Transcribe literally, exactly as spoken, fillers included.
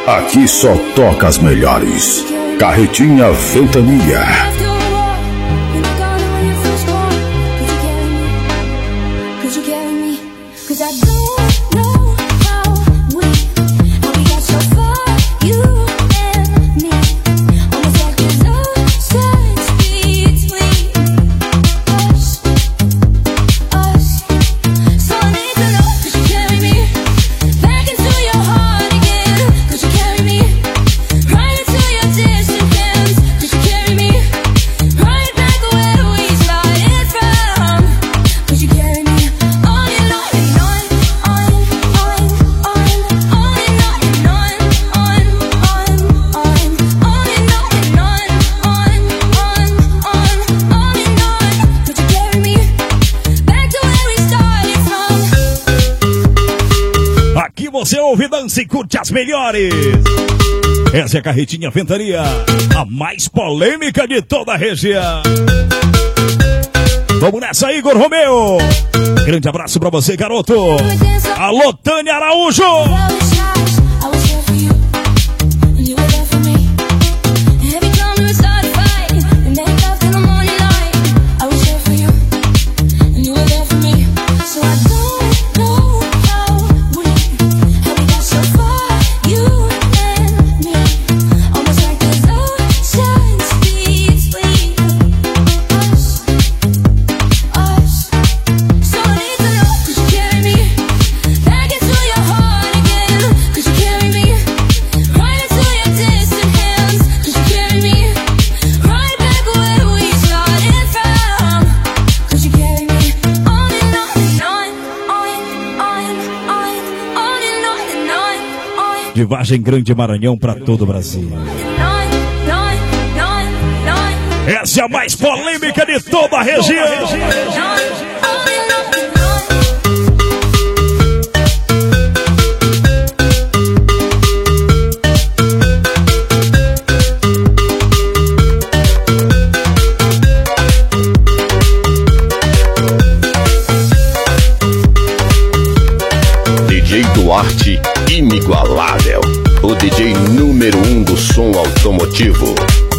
Aqui só toca as melhores. Carretinha Ventania. Você ouve, dança e curte as melhores. Essa é a Carretinha Ventania, a mais polêmica de toda a região. Vamos nessa, Igor Romeu. Grande abraço pra você, garoto. Alô, Tânia Araújo. De Vargem Grande, Maranhão, para todo o Brasil. Essa é a mais polêmica de toda a região. D J Duarte, inigualável, o D J número um do som automotivo.